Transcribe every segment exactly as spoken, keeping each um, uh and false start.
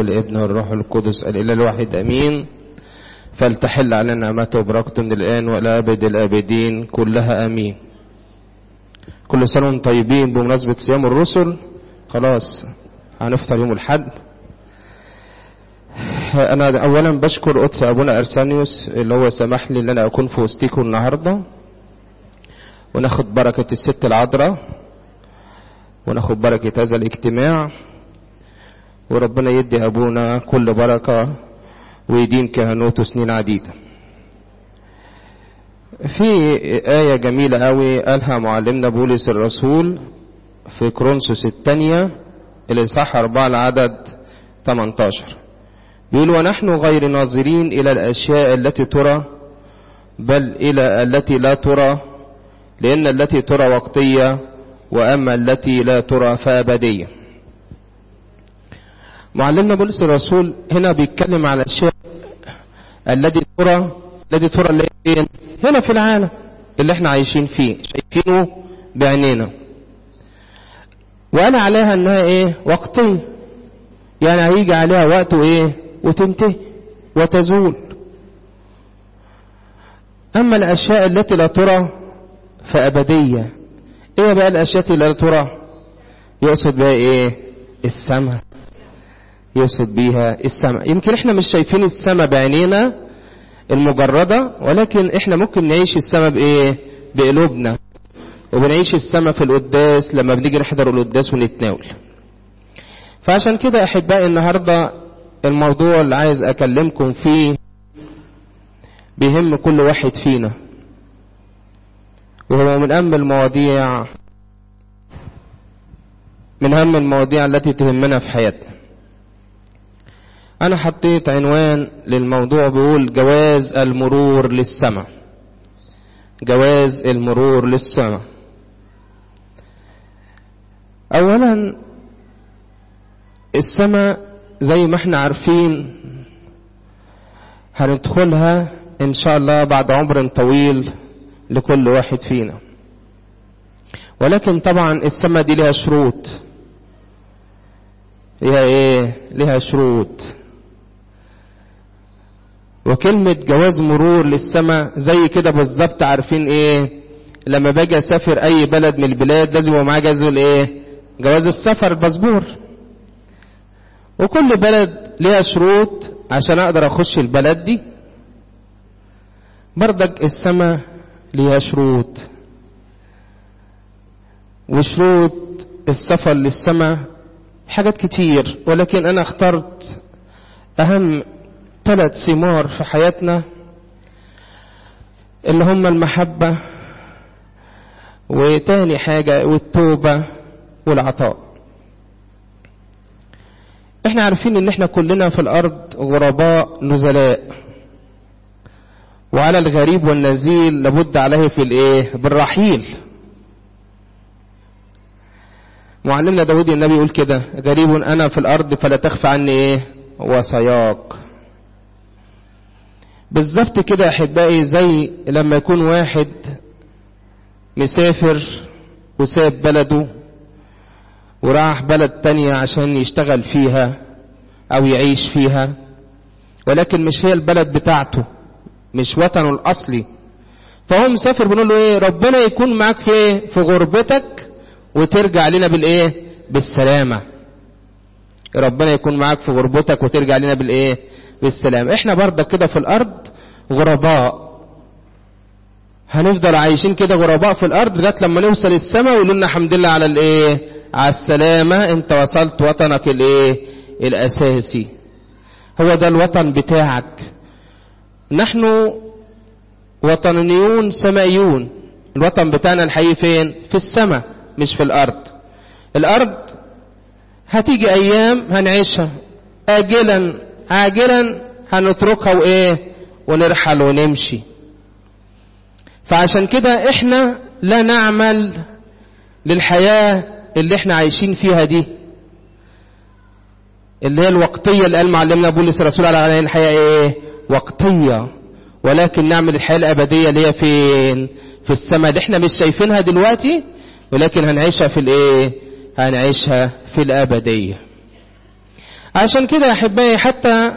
والابن والروح القدس الإله الواحد أمين. فلتحل علينا نعمته وبركته من الآن وإلى أبد الآبدين كلها أمين. كل سنة وانتم طيبين بمناسبة صيام الرسل. خلاص هنفطر يوم الحد. أنا أولا بشكر قدس أبونا أرسانيوس اللي هو سمح لي إن أنا أكون في وسطيكم النهاردة، وناخد بركة الست العذراء، وناخد بركة هذا الاجتماع، وربنا يدي أبونا كل بركة ويدين كهنوته سنين عديدة. في آية جميلة قوي قالها معلمنا بولس الرسول في كورنثوس الثانية الإصحاح أربعة العدد ثمانية عشر، بيقول: ونحن غير ناظرين إلى الأشياء التي ترى بل إلى التي لا ترى، لأن التي ترى وقتية وأما التي لا ترى فأبدية. معلمنا بولس الرسول هنا بيتكلم على الأشياء التي ترى التي ترى اللي هنا في العالم اللي احنا عايشين فيه شايفينه بعينينا، وقال عليها انها ايه؟ وقتية، يعني هيجي عليها وقت وايه؟ وتنتهي وتزول. اما الاشياء التي لا ترى فأبدية. ايه بقى الاشياء التي لا ترى؟ يقصد بها ايه؟ السماء، يقصد بيها السماء. يمكن احنا مش شايفين السماء بعينينا المجردة، ولكن احنا ممكن نعيش السماء بايه؟ بقلوبنا، وبنعيش السماء في القداس لما بنيجي نحضر القداس ونتناول. فعشان كده احبائي النهاردة الموضوع اللي عايز اكلمكم فيه بيهم كل واحد فينا، وهو من اهم المواضيع من اهم المواضيع التي تهمنا في حياتنا. انا حطيت عنوان للموضوع بيقول: جواز المرور للسماء. جواز المرور للسماء. اولا السماء زي ما احنا عارفين هندخلها ان شاء الله بعد عمر طويل لكل واحد فينا، ولكن طبعا السماء دي لها شروط. لها ايه؟ لها شروط. وكلمة جواز مرور للسماء زي كده بالظبط. عارفين ايه؟ لما باجي اسافر اي بلد من البلاد لازم يبقى معايا جواز الايه؟ جواز السفر، الباسبور. وكل بلد ليها شروط عشان اقدر اخش البلد دي. برضك السماء ليها شروط، وشروط السفر للسماء حاجات كتير، ولكن انا اخترت اهم ثلاث ثمار في حياتنا اللي هم المحبة، وتاني حاجة والتوبة والعطاء. احنا عارفين ان احنا كلنا في الارض غرباء نزلاء، وعلى الغريب والنزيل لابد عليه في الايه؟ بالرحيل. معلمنا داود النبي يقول كده: غريب انا في الارض فلا تخفى عني ايه؟ وصاياك. بالظبط كده احبائي زي لما يكون واحد مسافر وساب بلده وراح بلد تانية عشان يشتغل فيها او يعيش فيها، ولكن مش هي البلد بتاعته، مش وطنه الاصلي. فهو مسافر بنقول له ايه؟ ربنا يكون معاك في ايه؟ في غربتك وترجع لنا بالايه؟ بالسلامة. ربنا يكون معاك في غربتك وترجع لنا بالايه؟ بالسلام. احنا برضك كده في الارض غرباء، هنفضل عايشين كده غرباء في الارض لغايه لما نوصل السماء ويقول لنا الحمد لله على الايه؟ على السلامه، انت وصلت وطنك الايه؟ الاساسي. هو ده الوطن بتاعك. نحن وطنيون سمائيون. الوطن بتاعنا الحقيقي فين؟ في السماء مش في الارض. الارض هتيجي ايام هنعيشها، اجلا عاجلا هنتركها وايه؟ ونرحل ونمشي. فعشان كده احنا لا نعمل للحياة اللي احنا عايشين فيها دي، اللي هي الوقتية اللي قال معلمنا بولس الرسول على الحياة ايه؟ وقتية. ولكن نعمل الحياة الابدية اللي هي فين؟ في السماء، اللي احنا مش شايفينها دلوقتي، ولكن هنعيشها في الايه؟ هنعيشها في الابدية. عشان كده يا أحبائي حتى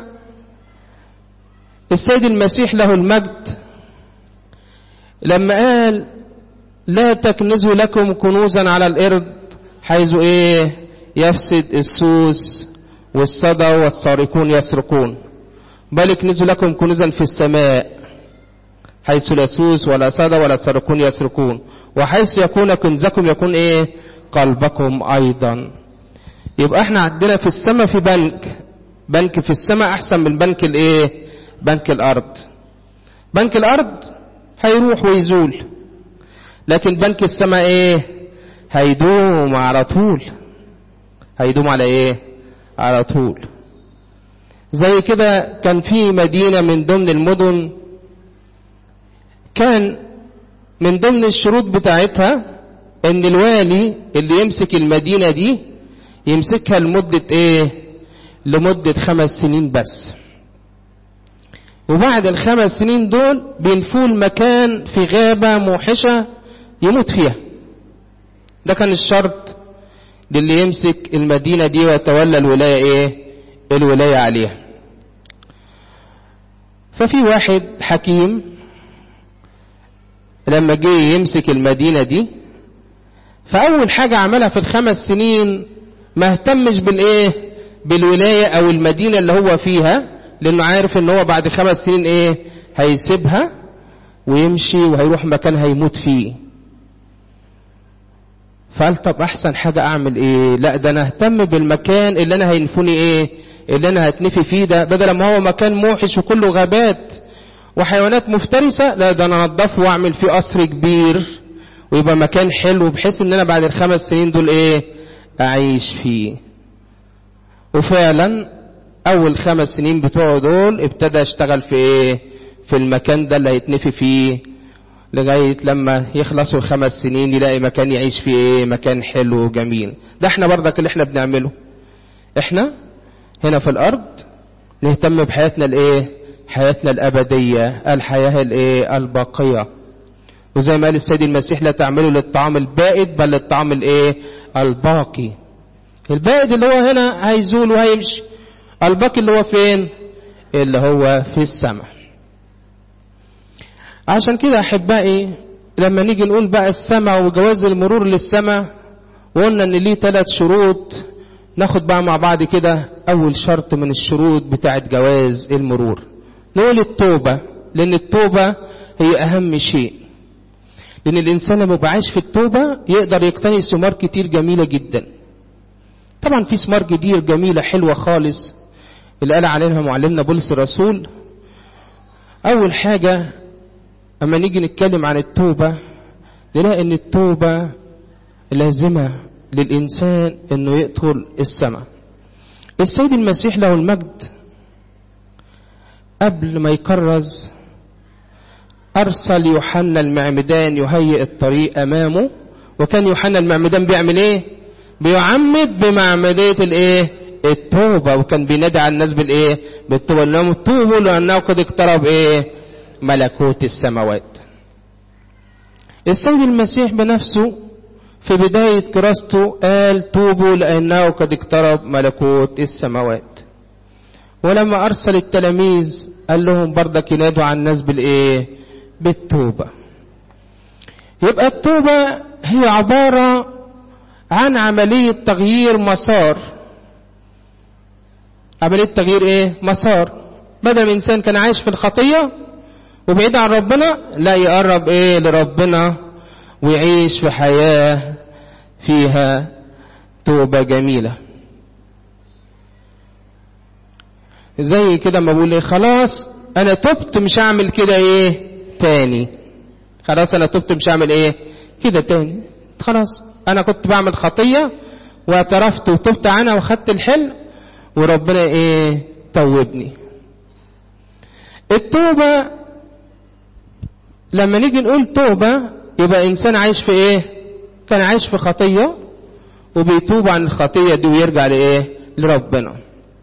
السيد المسيح له المجد لما قال لا تكنزوا لكم كنوزا على الأرض حيث إيه يفسد السوس والصدى والسارقون يسرقون، بل اكنزوا لكم كنوزا في السماء حيث لا سوس ولا صدى ولا سارقون يسرقون، وحيث يكون كنزكم يكون إيه قلبكم أيضا. يبقى احنا عندنا في السماء في بنك بنك في السماء أحسن من بنك الإيه بنك الأرض. بنك الأرض هيروح ويزول، لكن بنك السماء ايه هيدوم على طول. هيدوم على ايه على طول. زي كده كان في مدينة من ضمن المدن كان من ضمن الشروط بتاعتها ان الوالي اللي يمسك المدينة دي يمسكها لمدة ايه لمدة خمس سنين بس، وبعد الخمس سنين دول بينفوا المكان في غابة موحشة يموت فيها. ده كان الشرط للي يمسك المدينة دي ويتولى الولاية ايه الولاية عليها. ففي واحد حكيم لما جه يمسك المدينة دي، فأول حاجة عملها في الخمس سنين ما اهتمش بالايه بالولاية او المدينة اللي هو فيها، لانه عارف ان هو بعد خمس سنين ايه هيسيبها ويمشي وهيروح مكان هيموت فيه. فقال طب احسن حاجة اعمل ايه؟ لا ده انا اهتم بالمكان اللي انا هينفوني ايه اللي انا هتنفي فيه ده، بدل ما هو مكان موحش وكله غابات وحيوانات مفترسة، لا ده انا انضفه واعمل فيه قصر كبير ويبقى مكان حلو بحيث ان انا بعد الخمس سنين دول ايه اعيش فيه. وفعلا اول خمس سنين بتوعه دول ابتدى يشتغل في ايه في المكان ده اللي هيتنفي فيه، لغاية لما يخلصوا الخمس سنين يلاقي مكان يعيش فيه ايه مكان حلو وجميل. ده احنا برضك اللي احنا بنعمله، احنا هنا في الارض نهتم بحياتنا الايه حياتنا الابدية، الحياة الايه الباقية. وزي ما قال السيد المسيح لا تعملوا للطعام البائد بل للطعام الايه الباقي. البائد اللي هو هنا هيزول وهيمشي، الباقي اللي هو فين اللي هو في السماء. عشان كده احبائي لما نيجي نقول بقى السماء وجواز المرور للسماء، وقلنا ان ليه ثلاث شروط، ناخد بقى مع بعض كده اول شرط من الشروط بتاعت جواز المرور، نقول التوبة، لان التوبة هي اهم شيء. لان الانسان لما بعيش في التوبة يقدر يقتني ثمار كتير جميلة جدا. طبعا في ثمار كتير جميلة حلوة خالص اللي قال عليها معلمنا بولس الرسول. اول حاجة اما نيجي نتكلم عن التوبة نلاقي ان التوبة لازمة للإنسان انه يدخل السماء. السيد المسيح له المجد قبل ما يكرز ارسل يوحنا المعمدان يهيئ الطريق امامه، وكان يوحنا المعمدان بيعمل ايه بيعمد بمعمدية الايه التوبة، وكان بينادي على الناس بالايه بالتوبة، انهم توبوا لانه قد اقترب ايه ملكوت السماوات. السيد المسيح بنفسه في بداية كراسته قال توبوا لأنه قد اقترب ملكوت السماوات. ولما أرسل التلاميذ قال لهم برضك ينادوا على الناس بالإيه بالتوبة. يبقى التوبة هي عبارة عن عملية تغيير مسار. عملية تغيير إيه مسار، بدل إنسان كان عايش في الخطية وبعيد عن ربنا، لا يقرب إيه لربنا ويعيش في حياة فيها توبة جميلة. زي كده ما بقول ايه خلاص انا تبت مش هعمل كده ايه تاني، خلاص انا تبت مش هعمل ايه كده تاني، خلاص انا كنت بعمل خطية واعترفت وتبت عنها وخدت الحل وربنا ايه توبني. التوبة لما نيجي نقول توبة يبقى انسان عايش في ايه كان عايش في خطية وبيتوب عن الخطية دي ويرجع لايه لربنا.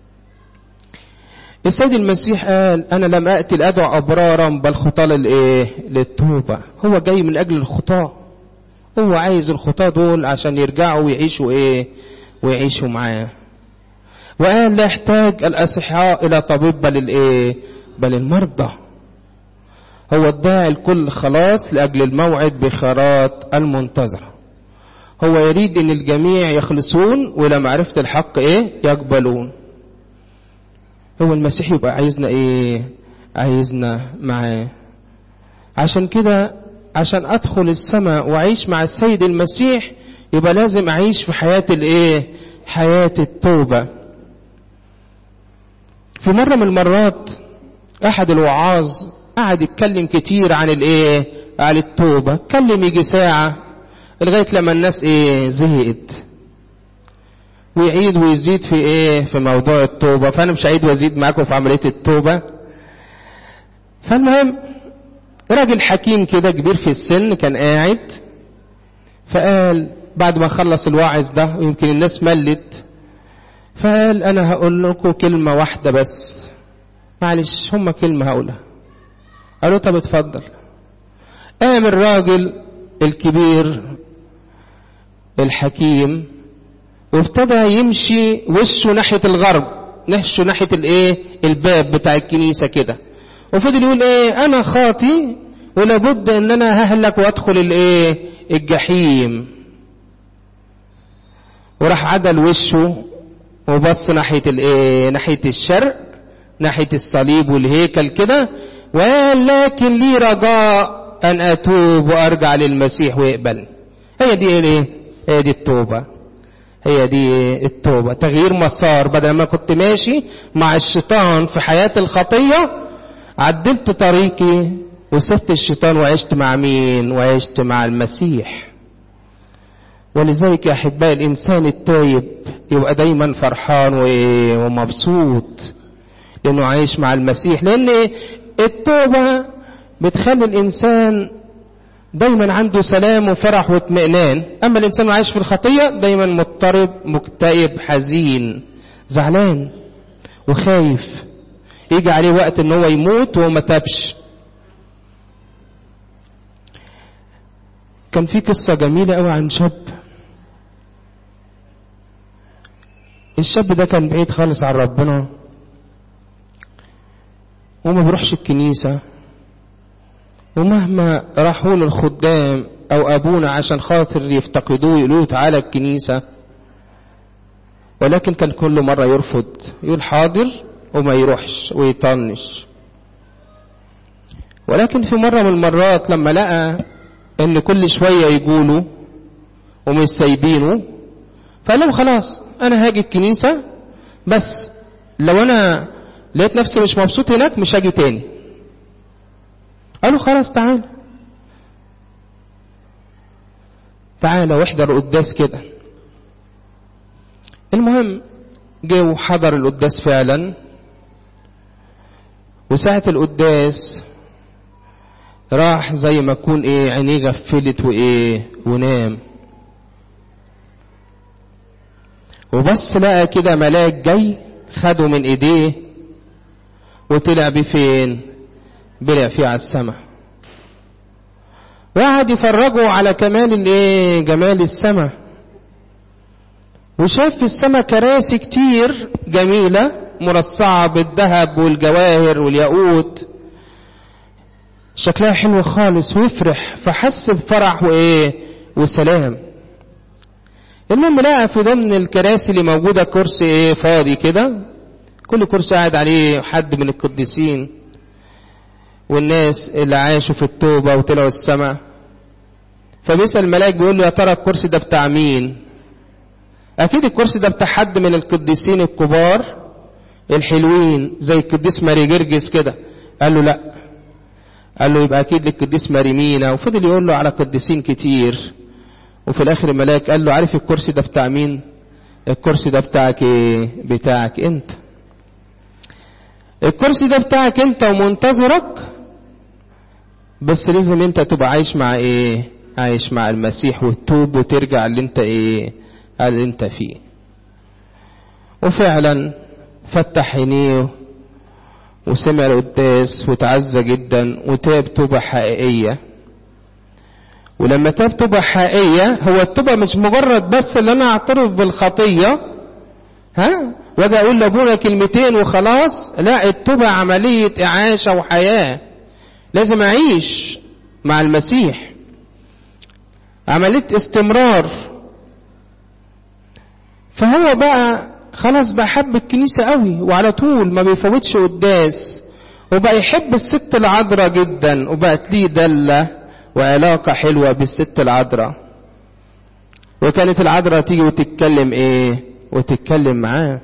السيد المسيح قال انا لم اتي لادعو ابرارا بل خطاة للايه للتوبة. هو جاي من اجل الخطاة، هو عايز الخطاة دول عشان يرجعوا ويعيشوا ايه ويعيشوا معاه. وقال لا يحتاج الأصحاء إلى طبيب بل الإيه بل المرضى. هو الداعي الكل خلاص لأجل الموعد بخيرات المنتظرة. هو يريد ان الجميع يخلصون والى معرفة الحق ايه يقبلون. هو المسيح يبقى عايزنا ايه عايزنا معاه. عشان كده عشان ادخل السماء واعيش مع السيد المسيح يبقى لازم اعيش في حياة الايه حياة التوبة. في مرة من المرات احد الوعاظ قعد يتكلم كتير عن الايه عن التوبة. اتكلم يجي ساعة لغاية لما الناس ايه زهقت، ويعيد ويزيد في ايه في موضوع التوبة. فانا مش هعيد وازيد معاكم في عملية التوبة. فالمهم راجل حكيم كده كبير في السن كان قاعد، فقال بعد ما خلص الواعظ ده ويمكن الناس ملت، فقال انا هقول لكم كلمة واحدة بس، معلش هم كلمة هقولها. قالوا طب اتفضل. قام الراجل الكبير الحكيم وابتدى يمشي وشه ناحية الغرب، وشه ناحية الايه الباب بتاع الكنيسة كده، وفضل يقول ايه انا خاطي ولابد ان انا ههلك وادخل الايه الجحيم. وراح عدل وشه وبص ناحية الايه ناحية الشرق، ناحية الصليب والهيكل كده، وقال لكن لي رجاء ان اتوب وارجع للمسيح ويقبل. هي دي ايه هي دي التوبة. هي دي التوبة، تغيير مسار. بدل ما كنت ماشي مع الشيطان في حياة الخطية، عدلت طريقي وسبت الشيطان وعشت مع مين؟ وعشت مع المسيح. ولذلك يا أحبائي الإنسان التايب يبقى دايما فرحان ومبسوط لأنه عايش مع المسيح، لأن التوبة بتخلي الإنسان دايما عنده سلام وفرح واطمئنان. اما الانسان عايش في الخطية دايما مضطرب مكتئب حزين زعلان وخايف، يجي عليه وقت ان هو يموت وهو ما تابش. كان في قصة جميلة قوي عن شاب. الشاب ده كان بعيد خالص عن ربنا وما بيروحش الكنيسة، ومهما راحوا للخدام او ابونا عشان خاطر يفتقدوه يقولوا تعالى الكنيسة، ولكن كان كل مرة يرفض، يقول حاضر وما يروحش ويطنش. ولكن في مرة من المرات لما لقى ان كل شوية يقولوا ومش سايبينه، فقال لهم خلاص انا هاجي الكنيسة، بس لو انا لقيت نفسي مش مبسوط هناك مش هاجي تاني. قالوا خلاص تعال تعال واحضر القداس كده. المهم جه وحضر القداس فعلا، وساعة القداس راح زي ما يكون ايه عينيه غفلت وايه ونام، وبس لقى كده ملاك جاي خده من ايديه وطلع بيه فين؟ بلع فيه على السماء، وقعد يفرجوا على كمال الايه جمال السماء. وشاف في السماء كراسي كتير جميلة مرصعة بالذهب والجواهر والياقوت، شكلها حلو خالص ويفرح، فحس بفرح وايه وسلام. المهم لقى في ضمن الكراسي اللي موجودة كرسي ايه فاضي كده، كل كرسي قاعد عليه حد من القديسين والناس اللي عاشوا في التوبة وطلعوا السماء. فبيسأل الملاك بيقول له يا ترى الكرسي ده بتاع مين؟ اكيد الكرسي ده بتاع حد من القديسين الكبار الحلوين زي القديس ماري جرجس كده. قال له لا. قال له يبقى اكيد للقديس ماري مينا، وفضل يقول له على قديسين كتير. وفي الاخر الملاك قال له عارف الكرسي ده بتاع مين؟ الكرسي ده بتاعك ايه؟ بتاعك انت. الكرسي ده بتاعك انت ومنتظرك، بس لازم انت تبقى عايش مع ايه؟ عايش مع المسيح وتتوب وترجع اللي انت ايه؟ اللي انت فيه. وفعلا فتح عينيه وسمع القداس وتعزى جدا وتاب توبة حقيقية. ولما تاب توبة حقيقية، هو التوبة مش مجرد بس اللي انا اعترف بالخطية ها واجي اقول لابونا كلمتين وخلاص. لا، التوبة عملية اعاشة وحياة، لازم اعيش مع المسيح، عملية استمرار. فهو بقى خلاص بقى حب الكنيسة قوي، وعلى طول ما بيفوتش قداس، وبقى يحب الست العذراء جدا، وبقت ليه دلة وعلاقة حلوة بالست العذراء. وكانت العذراء تيجي وتتكلم ايه وتتكلم معاه،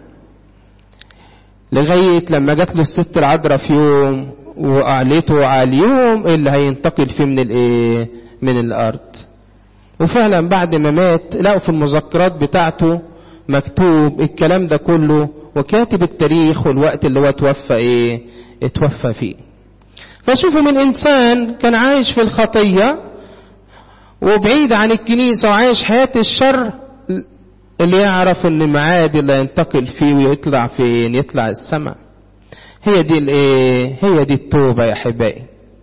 لغاية لما جات له الست العذراء في يوم وقعلته على اليوم اللي هينتقل فيه من الايه من الارض. وفعلا بعد ما مات لقوا في المذكرات بتاعته مكتوب الكلام ده كله، وكاتب التاريخ والوقت اللي هو توفى ايه اتوفى فيه. فشوفوا من انسان كان عايش في الخطية وبعيد عن الكنيسة وعايش حياة الشر، اللي يعرف ان المعاد اللي ينتقل فيه ويطلع فين يطلع السماء. هي دي الايه هي دي التوبة يا احبائي.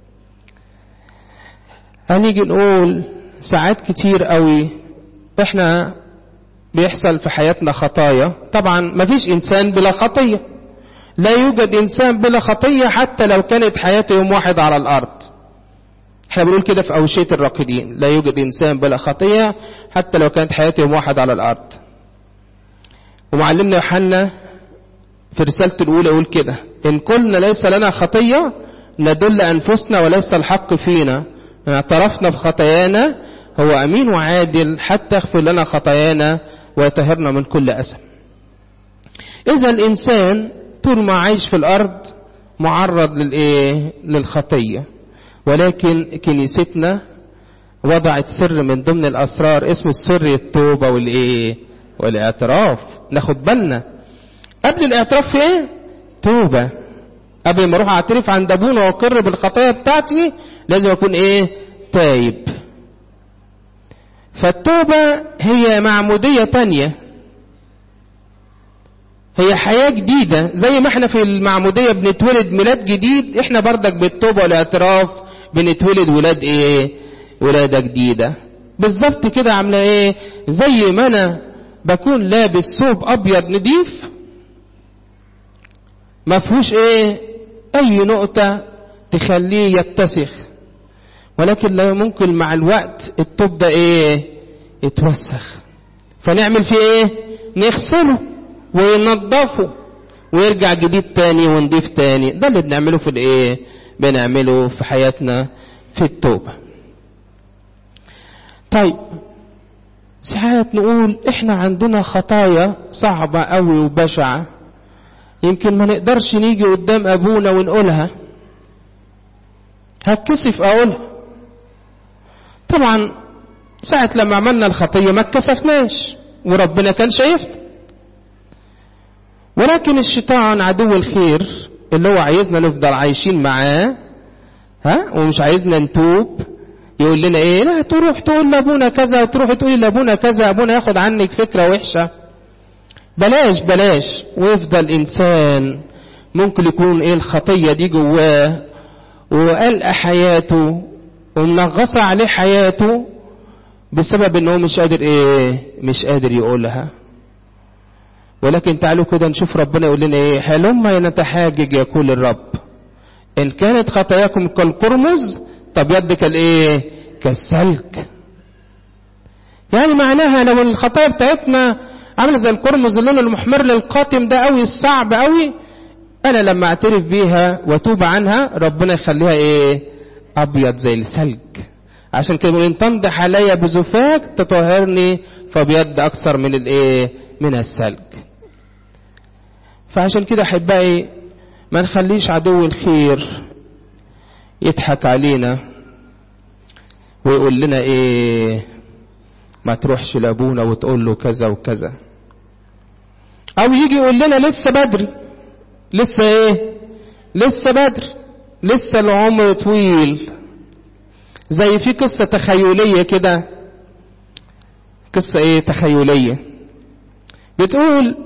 هنيجي نقول ساعات كتير قوي احنا بيحصل في حياتنا خطايا. طبعا ما فيش انسان بلا خطية، لا يوجد انسان بلا خطية حتى لو كانت حياته يوم واحد على الارض. احنا بنقول كده في اوشية الراقدين، لا يوجد انسان بلا خطية حتى لو كانت حياته يوم واحد على الارض. ومعلمنا يوحنا في رسالته الاولى يقول كده: ان قلنا ليس لنا خطية ندل انفسنا وليس الحق فينا، ان اعترفنا بخطايانا هو امين وعادل حتى يغفر لنا خطايانا ويطهرنا من كل اثم. اذا الانسان طول ما عايش في الارض معرض للايه للخطية، ولكن كنيستنا وضعت سر من ضمن الاسرار اسمه سر التوبة والايه والاعتراف. ناخد بالنا قبل الاعتراف في ايه توبة. قبل ما اروح اعترف عند ابونا واقر بالخطايا بتاعتي لازم اكون ايه تايب. فالتوبة هي معمودية تانية، هي حياة جديدة. زي ما احنا في المعمودية بنتولد ميلاد جديد، احنا بردك بالتوبة والاعتراف بنتولد ولاد ايه ولادة جديدة. بالظبط كده عاملة ايه زي ما انا بكون لابس ثوب ابيض نضيف ما فيهوش ايه اي نقطة تخليه يتسخ، ولكن لا ممكن مع الوقت الثوب ده ايه يتوسخ، فنعمل فيه ايه نغسله وننضفه ويرجع جديد تاني ونضيف تاني. ده اللي بنعمله في الايه بنعمله في حياتنا في التوبة. طيب ساعات نقول احنا عندنا خطايا صعبة قوي وبشعة، يمكن ما نقدرش نيجي قدام ابونا ونقولها، هتكسف اقولها. طبعا ساعة لما عملنا الخطية ما اتكسفناش وربنا كان شايفنا، ولكن الشيطان عدو الخير اللي هو عايزنا نفضل عايشين معاه ها ومش عايزنا نتوب، يقول لنا ايه لا تروح تقول لابونا كذا وتروح تقول لابونا كذا، ابونا ياخد عنك فكرة وحشة، بلاش بلاش. ويفضل انسان ممكن يكون ايه الخطية دي جواه وقلق حياته ومنغصة عليه حياته بسبب انه مش قادر ايه مش قادر يقولها. ولكن تعالوا كده نشوف ربنا يقول لنا ايه: هلما نتحاجج يقول الرب ان كانت خطاياكم كالقرمز تبيض كالايه كالسلك. يعني معناها لو الخطايا بتاعتنا عامله زي القرمز اللون المحمر للقاتم ده قوي الصعب قوي، انا لما اعترف بيها واتوب عنها ربنا يخليها ايه ابيض زي السلك. عشان كده ان تمضح عليا بزفاك تطهرني فبيض اكثر من الايه من السلك. فعشان كده احبائي ما نخليش عدو الخير يضحك علينا ويقول لنا ايه ما تروحش لابونا وتقول له كذا وكذا، او يجي يقول لنا لسه بدري لسه ايه لسه بدري لسه العمر طويل. زي في قصة تخيلية كده، قصة ايه تخيلية بتقول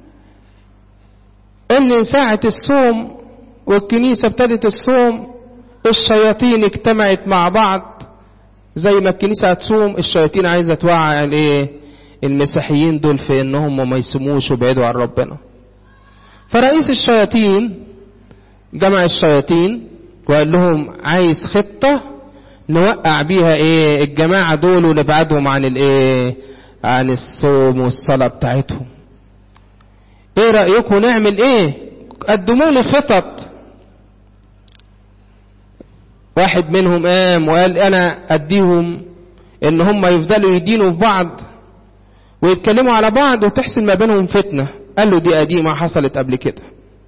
ان ساعة الصوم والكنيسة ابتدت الصوم الشياطين اجتمعت مع بعض. زي ما الكنيسة هتصوم الشياطين عايزة توعي الايه المسيحيين دول في انهم ما يصوموش ويبعدوا عن ربنا. فرئيس الشياطين جمع الشياطين وقال لهم عايز خطة نوقع بيها ايه الجماعة دول ونبعدهم عن الايه عن الصوم والصلاة بتاعتهم. ايه رأيكم نعمل ايه؟ قدموا لي خطط. واحد منهم قام وقال انا اديهم ان هم يفضلوا يدينوا في بعض ويتكلموا على بعض وتحصل ما بينهم فتنة. قال له دي قديمة حصلت قبل كده.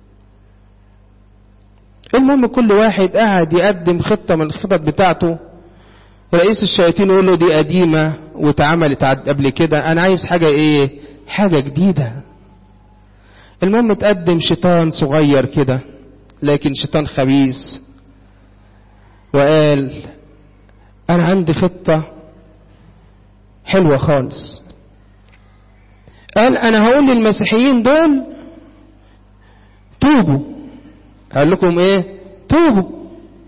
المهم كل واحد قاعد يقدم خطة من الخطط بتاعته. رئيس الشياطين يقول له دي قديمة واتعملت قبل كده، انا عايز حاجة ايه حاجة جديدة. المهم تقدم شيطان صغير كده لكن شيطان خبيث وقال انا عندي خطة حلوة خالص. قال انا هقول للمسيحيين دول توبوا. قال لكم ايه توبوا.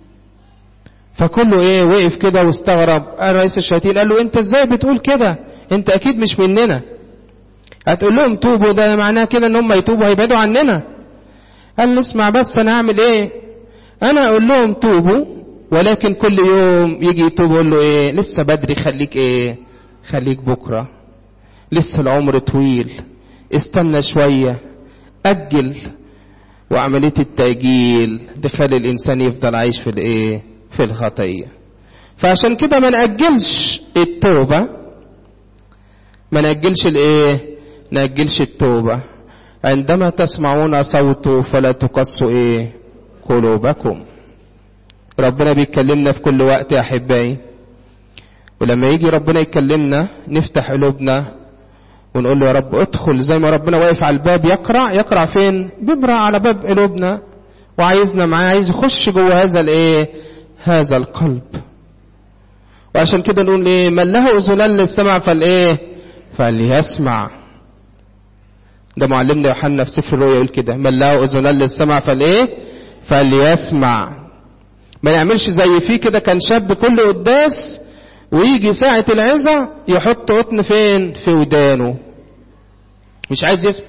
فكله ايه وقف كده واستغرب. قال رئيس الشياطين قال له انت ازاي بتقول كده؟ انت اكيد مش مننا. هتقول لهم توبوا ده معناه كده ان هم يتوبوا هيبعدوا عننا. قال اسمع بس انا اعمل ايه؟ انا اقول لهم توبوا ولكن كل يوم يجي يتوب يقول له ايه لسه بدري، خليك ايه خليك بكرة، لسه العمر طويل، استنى شوية، اجل. وعملية التأجيل دخل الانسان يفضل عايش في الايه في الخطية. فعشان كده ما نأجلش التوبة، ما نأجلش الايه نأجلش التوبة. عندما تسمعون صوته فلا تقسوا ايه قلوبكم. ربنا بيتكلمنا في كل وقت يا احبائي، ولما يجي ربنا يكلمنا نفتح قلوبنا ونقول له يا رب ادخل. زي ما ربنا واقف على الباب يقرع يقرع فين؟ بيقرع على باب قلوبنا وعايزنا معاه، عايز يخش جوه هذا الايه هذا القلب. وعشان كده نقول ايه من له اذنان للسمع فالايه فليسمع. ده معلمنا يوحنا في سفر الرؤيا يقول كده من له اذنان للسمع فالايه فليسمع. ما يعملش زي فيه كده كان شاب كل قداس ويجي ساعة العظة يحط قطن فين في ودانه، مش عايز يسمع.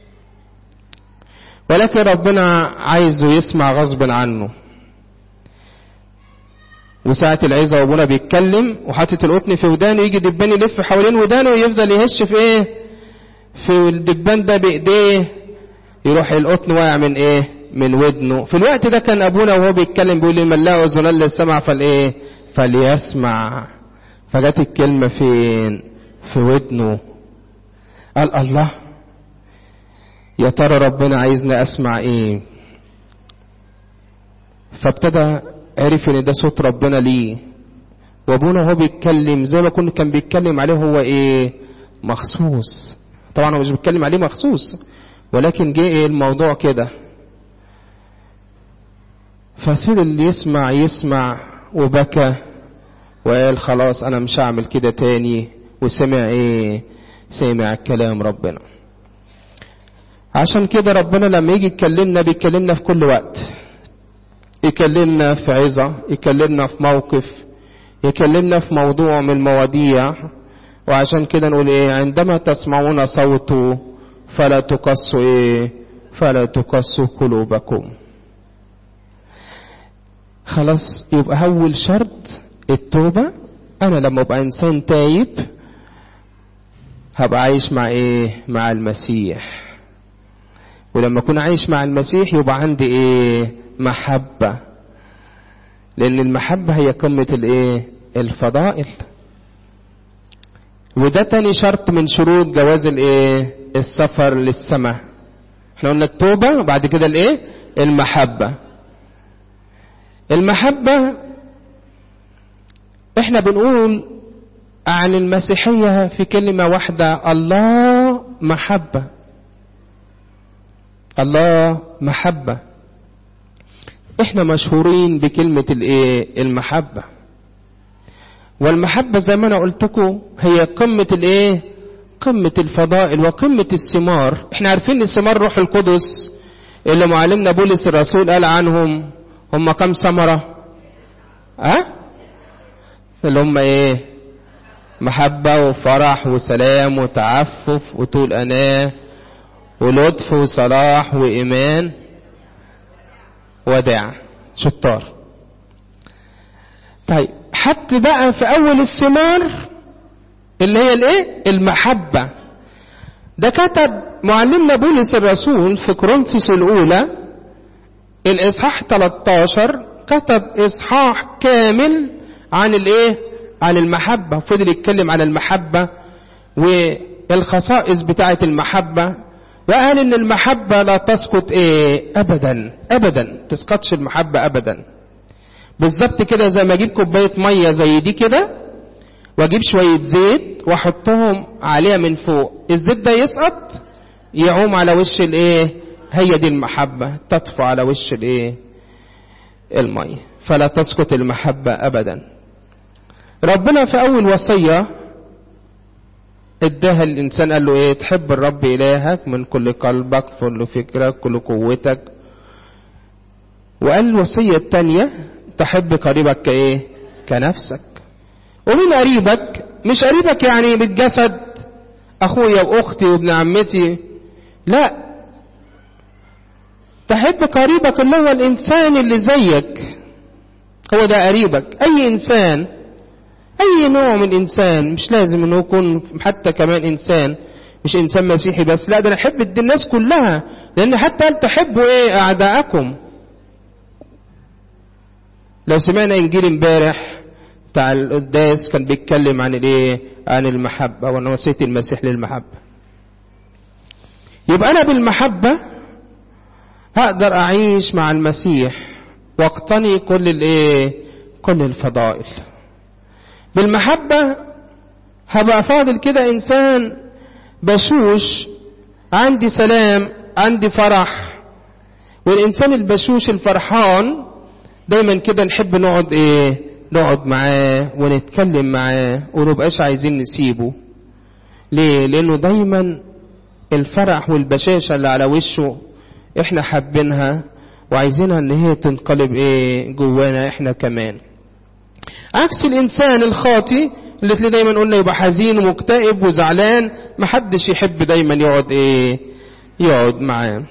ولكن ربنا عايزه يسمع غصب عنه. وساعة العظة وابونا بيتكلم وحاطط القطن في ودانه يجي دبان يلف حوالين ودانه ويفضل يهش في ايه في الدبان ده بايديه، يروح القطن واقع من ايه من ودنه. في الوقت ده كان ابونا وهو بيتكلم بيقول لي من له اذنان للسمع فالايه فليسمع. فجت الكلمة فين في ودنه. قال الله يا ترى ربنا عايزني اسمع ايه؟ فابتدى عرف ان ده صوت ربنا ليه. وابونا وهو بيتكلم زي ما كنا كان بيتكلم عليه هو ايه مخصوص. طبعا هو مش بيتكلم عليه مخصوص ولكن جه ايه الموضوع كده. فسيد اللي يسمع يسمع وبكى وقال خلاص انا مش هعمل كده تاني. وسمع ايه سمع كلام ربنا. عشان كده ربنا لما يجي يكلمنا بيكلمنا في كل وقت، يكلمنا في عظة، يكلمنا في موقف، يكلمنا في موضوع من المواضيع. وعشان كده نقول ايه عندما تسمعون صوته فلا تقسوا ايه فلا تقسوا قلوبكم. خلاص يبقى اول شرط التوبة. انا لما ابقى انسان تايب هبقى عايش مع ايه مع المسيح. ولما اكون عايش مع المسيح يبقى عندي ايه محبة. لان المحبة هي قمة الايه الفضائل. وده تاني شرط من شروط جواز الايه السفر للسماء. احنا قلنا التوبة بعد كده الايه المحبة. المحبة احنا بنقول عن المسيحية في كلمة واحدة الله محبة. الله محبة. احنا مشهورين بكلمة الايه المحبة. والمحبة زي ما انا قلتكم هي قمة الايه قمة الفضائل وقمة الثمار. احنا عارفين الثمار روح القدس اللي معلمنا بولس الرسول قال عنهم هم كم ثمرة؟ اه اللي هم ايه محبة وفرح وسلام وتعفف وطول أناة ولطف وصلاح وإيمان وداع. شطار. طيب حط بقى في أول الثمار اللي هي الايه؟ المحبة. ده كتب معلمنا بولس الرسول في كورنثوس الأولى الإصحاح ثلاثة عشر، كتب إصحاح كامل عن الايه؟ عن المحبة. فضل يتكلم عن المحبة والخصائص بتاعة المحبة، وقال ان المحبة لا تسقط ايه؟ ابدا ابدا، تسقطش المحبة ابدا. بالظبط كده زي ما اجيب كوباية مية زي دي كده واجيب شوية زيت واحطهم عليها من فوق، الزيت ده يسقط يعوم على وش الايه؟ هي دي المحبة، تطفو على وش الايه؟ المية. فلا تسقط المحبة ابدا. ربنا في اول وصية اداها الانسان، قال له ايه؟ تحب الرب الهك من كل قلبك، كل فكرك، كل قوتك. وقال الوصية الثانية تحب قريبك كايه؟ كنفسك. ومين قريبك؟ مش قريبك يعني بالجسد اخويا واختي وابن عمتي، لا، تحب قريبك اللي هو الانسان اللي زيك، هو ده قريبك. اي انسان، اي نوع من انسان، مش لازم انه يكون حتى كمان انسان مش انسان مسيحي بس، لا، ده انا احب الناس كلها، لان حتى قال تحبوا ايه؟ اعداءكم. لو سمعنا انجيل امبارح بتاع القداس كان بيتكلم عن الايه؟ عن المحبة وعن وصية المسيح للمحبة. يبقى انا بالمحبة هقدر اعيش مع المسيح واقتني كل الايه؟ كل الفضائل. بالمحبة هبقى فاضل كده انسان بشوش، عندي سلام، عندي فرح. والانسان البشوش الفرحان دايما كده نحب نقعد ايه؟ نقعد معاه ونتكلم معاه ونبقاش عايزين نسيبه. ليه؟ لانه دايما الفرح والبشاشة اللي على وشه احنا حابينها وعايزينها ان هي تنقلب ايه؟ جوانا احنا كمان. عكس الانسان الخاطي اللي تلاقيه دايما قلنا يبقى حزين ومكتئب وزعلان، محدش يحب دايما يقعد ايه؟ يقعد معاه.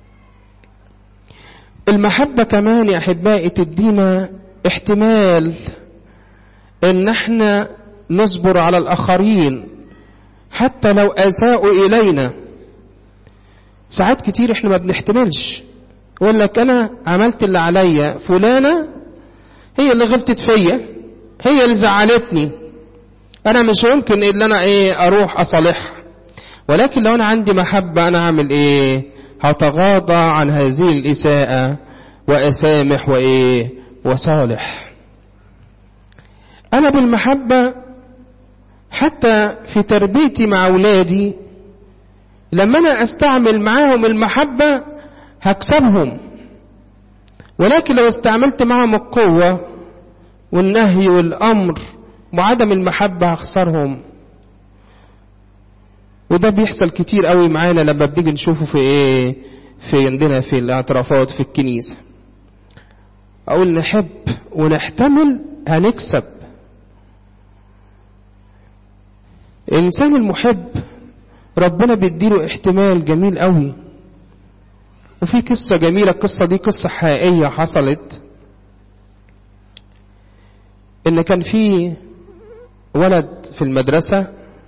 المحبة كمان يا احبائي تدينا احتمال ان احنا نصبر على الاخرين حتى لو اساءوا الينا. ساعات كتير احنا ما بنحتملش، يقول لك انا عملت اللي عليا، فلانة هي اللي غلطت فيا، هي اللي زعلتني، انا مش ممكن ان انا ايه؟ اروح اصالحها. ولكن لو انا عندي محبة انا اعمل ايه؟ هتغاضى عن هذه الاساءة واسامح وايه؟ وصالح. انا بالمحبة حتى في تربيتي مع اولادي لما انا استعمل معاهم المحبة هكسبهم، ولكن لو استعملت معهم القوة والنهي والامر وعدم المحبة هخسرهم. وده بيحصل كتير قوي معانا لما بنيجي نشوفه في ايه؟ في عندنا في الاعترافات في الكنيسة. اقول نحب ونحتمل هنكسب. الانسان المحب ربنا بيديله احتمال جميل قوي. وفي قصة جميلة، القصة دي قصة حقيقية حصلت، ان كان في ولد في المدرسة،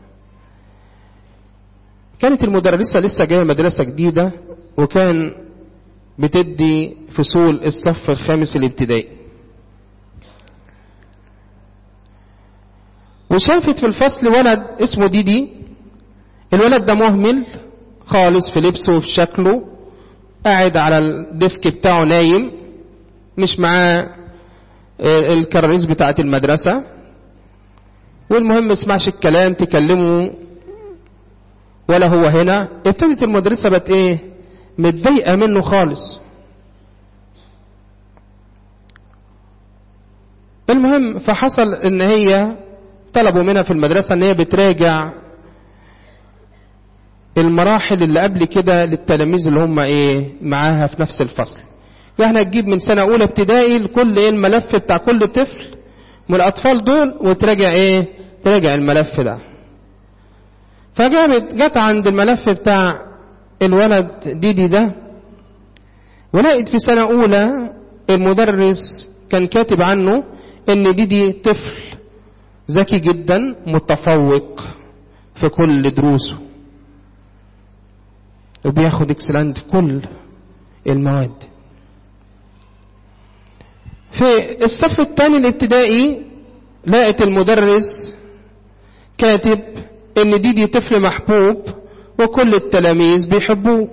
كانت المدرسة لسه جاية مدرسة جديدة وكان بتدي فصول الصف الخامس الابتدائي، وشافت في الفصل ولد اسمه ديدي. الولد ده مهمل خالص في لبسه وفي شكله، قاعد على الديسك بتاعه نايم، مش معاه الكراريس بتاعت المدرسة، والمهم اسمعش الكلام تكلمه ولا هو هنا. ابتدت المدرسة بقت ايه؟ متضايقة منه خالص. المهم فحصل ان هي طلبوا منها في المدرسة ان هي بتراجع المراحل اللي قبل كده للتلاميذ اللي هم ايه؟ معاها في نفس الفصل. يعني تجيب من سنة اولى ابتدائي لكل ايه؟ الملف بتاع كل طفل من الاطفال دول وتراجع ايه؟ تراجع الملف ده. فجابت جت عند الملف بتاع الولد ديدي ده، ولقيت في سنة أولى المدرس كان كاتب عنه إن ديدي طفل ذكي جدا متفوق في كل دروسه وبياخد اكسلنت في كل المواد. في الصف الثاني الابتدائي لقيت المدرس كاتب ان ديدي طفل محبوب وكل التلاميذ بيحبوه،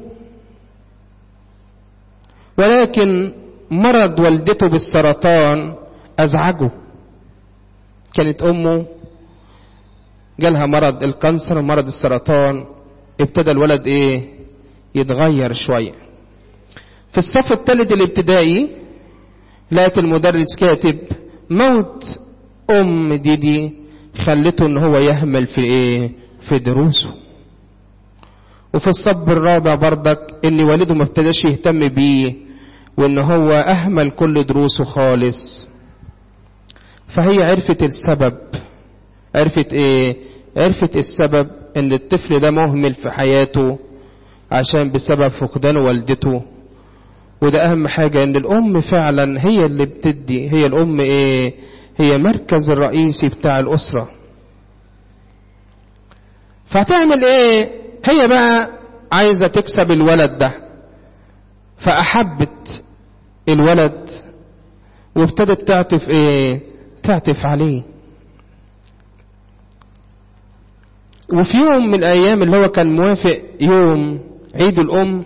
ولكن مرض والدته بالسرطان ازعجه. كانت امه جالها مرض الكانسر ومرض السرطان، ابتدى الولد ايه يتغير شوية. في الصف الثالث الابتدائي لقيت المدرس كاتب موت ام ديدي خلته ان هو يهمل في ايه في دروسه. وفي الصف الرابع برضك ان والده ما ابتداش يهتم بيه وان هو اهمل كل دروسه خالص. فهي عرفت السبب، عرفت ايه عرفت السبب ان الطفل ده مهمل في حياته عشان بسبب فقدان والدته. وده اهم حاجة، ان الام فعلا هي اللي بتدي، هي الام ايه هي مركز الرئيسي بتاع الاسرة. فهتعمل ايه هي بقى عايزة تكسب الولد ده، فاحبت الولد وابتدت تعطف ايه تعطف عليه. وفي يوم من الايام اللي هو كان موافق يوم عيد الام،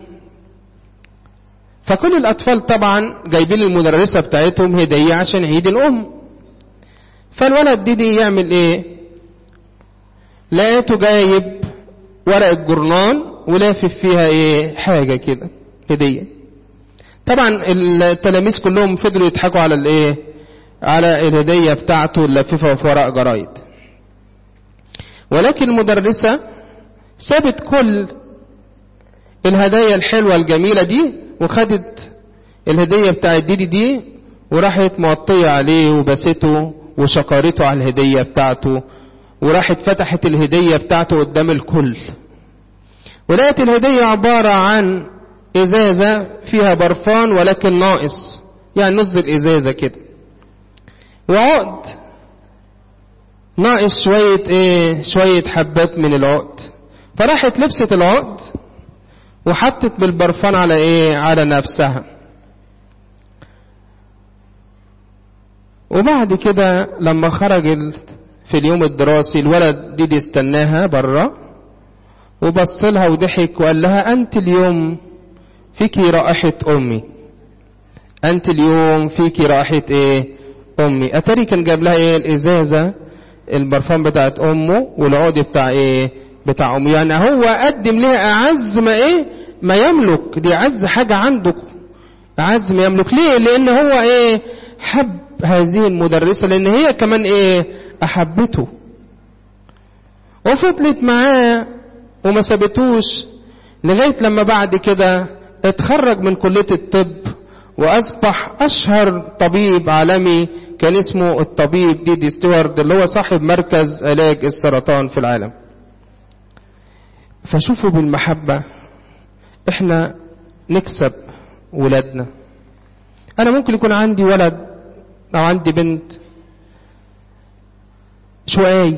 فكل الاطفال طبعا جايبين المدرسة بتاعتهم هدية عشان عيد الام. فالولد ديدي يعمل ايه لقيته جايب ورق الجورنال ولافف فيها ايه حاجة كده هدية. طبعا التلاميذ كلهم فضلوا يضحكوا على الايه على الهدية بتاعته اللي لففها في ورق جرايد. ولكن المدرسة سابت كل الهدايا الحلوة الجميلة دي وخدت الهدية بتاع ديدي دي وراحت موطية عليه وبسته وشكرته على الهدية بتاعته، وراحت فتحت الهدية بتاعته قدام الكل. ولقيت الهدية عبارة عن ازازة فيها برفان ولكن ناقص، يعني نص الازازة كده، وعقد ناقص شوية ايه شوية حبات من العقد. فراحت لبست العقد وحطت بالبرفان على ايه على نفسها. وبعد كده لما خرجت في اليوم الدراسي الولد ديدي استناها برا وبص لها وضحك وقال لها انت اليوم فيكي رائحة امي، انت اليوم فيكي رائحة ايه امي. اتاري كان جاب لها ايه الازازة البرفان بتاعت امه والعقد بتاع ايه بتاع امه. يعني هو قدم لها اعز ما ايه ما يملك، دي اعز حاجة عنده، اعز ما يملك. ليه؟ لان هو ايه حب هذه المدرسة، لان هي كمان ايه احبته وفضلت معاه وما سابتوش لغاية لما بعد كده اتخرج من كلية الطب واصبح اشهر طبيب عالمي، كان اسمه الطبيب ديدي ستيوارد اللي هو صاحب مركز علاج السرطان في العالم. فشوفوا بالمحبة احنا نكسب ولادنا. انا ممكن يكون عندي ولد او عندي بنت شوي،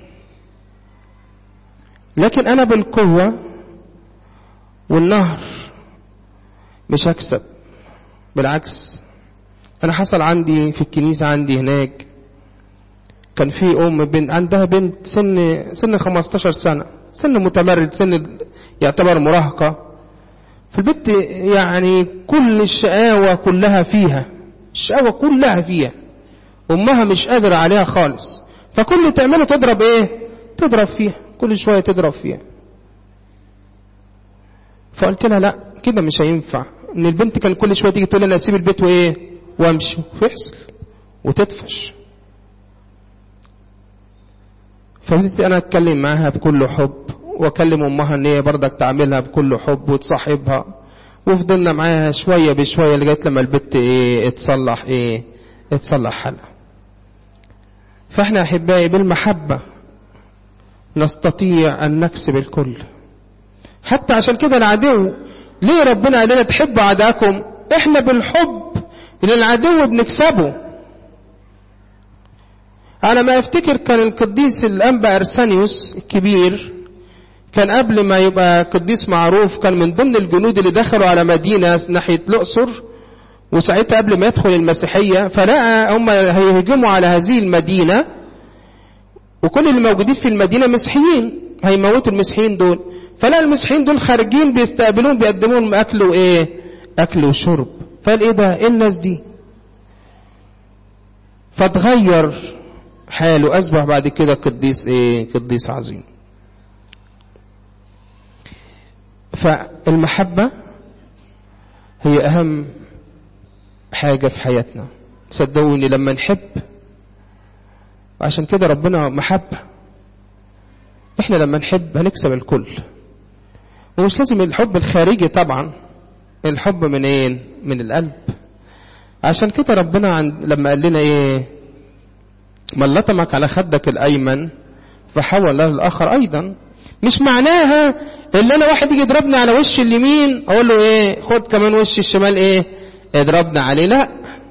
لكن انا بالقوة والنهر مش هكسب. بالعكس، انا حصل عندي في الكنيسة عندي هناك كان في ام بنت عندها بنت سن سن خمستاشر سنة، سن متمرد، سن يعتبر مراهقة. في البنت يعني كل الشقاوة كلها فيها، الشقاوة كلها فيها، امها مش قادرة عليها خالص. فكل اللي تعمله تضرب ايه تضرب فيها، كل شوية تضرب فيها. فقلت لها لا كده مش هينفع، ان البنت كان كل شوية تيجي تقول لي انا اسيب البيت وايه وامشي، فيحصل وتدفش. فبدأت انا اتكلم معاها بكل حب واكلم امها ان هي برضك تعملها بكل حب وتصاحبها، وفضلنا معاها شوية بشوية لغاية لما البنت ايه اتصلح ايه اتصلح حالها. فاحنا احبائي بالمحبة نستطيع ان نكسب الكل. حتى عشان كده العدو، ليه ربنا قال لنا تحبوا أعداءكم؟ احنا بالحب للعدو بنكسبه. على ما افتكر كان القديس الأنبا أرسانيوس الكبير، كان قبل ما يبقى قديس معروف كان من ضمن الجنود اللي دخلوا على مدينة ناحية الأقصر، وساعتها قبل ما يدخل المسيحية فلقى هم هيهجموا على هذه المدينة، وكل اللي موجودين في المدينة مسيحيين، هيموتوا المسيحيين دول. فلقى المسيحيين دول خارجين بيستقبلون، بيقدموا لهم أكل وإيه؟ أكل وشرب. فقال إيه ده؟ إيه الناس دي؟ فتغير حاله، أصبح بعد كده قديس إيه؟ قديس عظيم. فالمحبة هي أهم حاجة في حياتنا، صدقوني لما نحب. عشان كده ربنا محبة، احنا لما نحب هنكسب الكل. ومش لازم الحب الخارجي طبعا، الحب منين؟ من القلب. عشان كده ربنا عند لما قال لنا ايه؟ من لطمك على خدك الايمن فحول له الاخر ايضا. مش معناها ان انا واحد يجي يضربني على وش اليمين اقول له ايه؟ خد كمان وش الشمال ايه؟ اضربنا عليه. لا،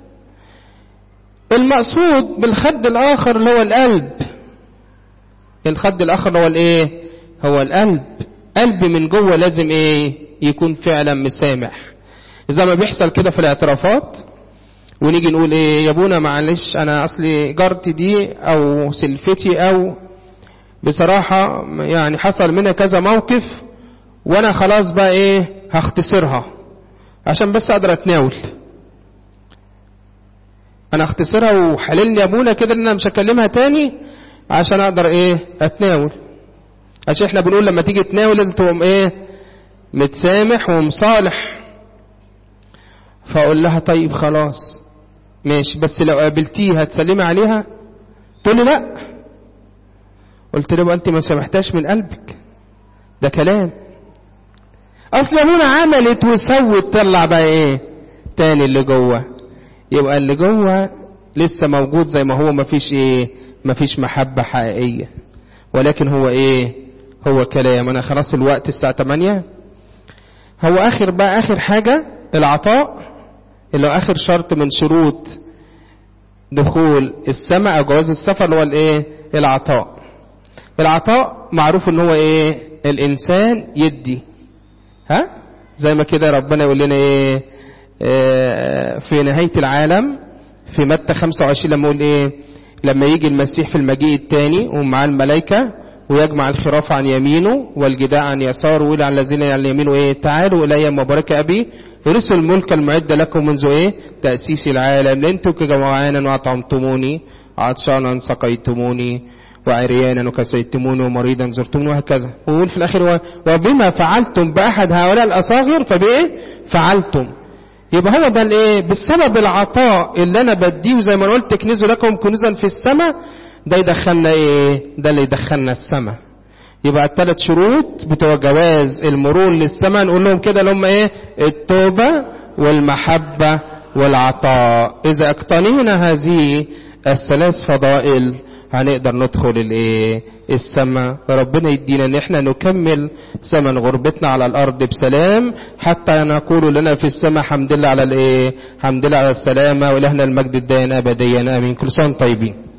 المقصود بالخد الاخر اللي هو القلب. الخد الاخر هو الايه؟ هو القلب. قلب من جوه لازم ايه؟ يكون فعلا مسامح. زي ما بيحصل كده في الاعترافات، ونيجي نقول ايه؟ يا ابونا معلش انا اصلي جارتي دي او سلفتي او بصراحة يعني حصل منها كذا موقف، وانا خلاص بقى ايه؟ هختصرها عشان بس اقدر اتناول. انا اختصرها وحللني يا ابونا كده ان انا مش هكلمها تاني عشان اقدر ايه؟ اتناول. عشان احنا بنقول لما تيجي تناول لازم تقوم ايه؟ متسامح ومصالح. فاقول لها طيب خلاص ماشي، بس لو قابلتيها هتسلمي عليها؟ تقول لي لا. قلت له بقى انت ما سامحتاش من قلبك، ده كلام. اصل ابونا عملت وسوت، طلع بقى ايه تاني اللي جوه. يبقى اللي جوه لسه موجود زي ما هو، ما فيش ايه؟ ما فيش محبة حقيقية، ولكن هو ايه؟ هو كلام. انا خلاص الوقت الساعة تمانية. هو اخر بقى اخر حاجة العطاء، اللي هو اخر شرط من شروط دخول السماء او جواز السفر، اللي هو الايه؟ العطاء. العطاء معروف ان هو ايه؟ الانسان يدي، ها؟ زي ما كده ربنا يقول لنا ايه؟ اه في نهاية العالم في متى خمسة وعشرين لما يقول ايه؟ لما يجي المسيح في المجيء الثاني ومع الملائكة ويجمع الخراف عن يمينه والجداء عن يساره، ويقول على الذين على يمينه ايه؟ تعالوا الي مبارك ابي ورثوا الملك المعد لكم منذ ايه؟ تأسيس العالم. لانتم كجوعانا واطعمتموني، عطشانا سقيتموني، وعريانا وكسيتموني، ومريضا زرتموني، وهكذا. ويقول في الاخر وبما فعلتم باحد هؤلاء الاصاغر فبايه؟ فعلتم. يبقى هو ده الايه؟ بسبب العطاء اللي انا بديه، زي ما قلت كنزوا لكم كنوزا في السماء، ده يدخلنا ايه؟ ده اللي يدخلنا السماء. يبقى الثلاث شروط بتوع جواز المرور للسماء نقول لهم كده اللي هم ايه؟ التوبة والمحبة والعطاء. اذا اقتنينا هذه الثلاث فضائل هنقدر ندخل الايه؟ السماء. ربنا يدينا ان احنا نكمل زمن غربتنا على الارض بسلام، حتى نقول لنا في السماء حمد لله على الايه؟ حمد لله على السلامة، والهنا المجد الدائم ابديا امين. كل سنة طيبين.